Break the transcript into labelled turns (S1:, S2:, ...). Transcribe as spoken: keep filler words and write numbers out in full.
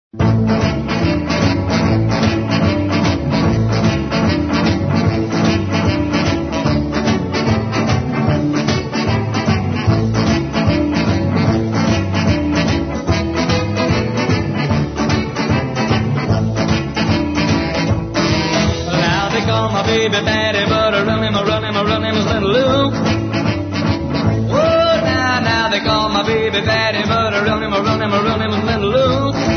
S1: Baby daddy, but I run him, I run him, I run him a little loop. Oh, now, now they call my baby daddy, but I run him, I run him, I run him a little loop.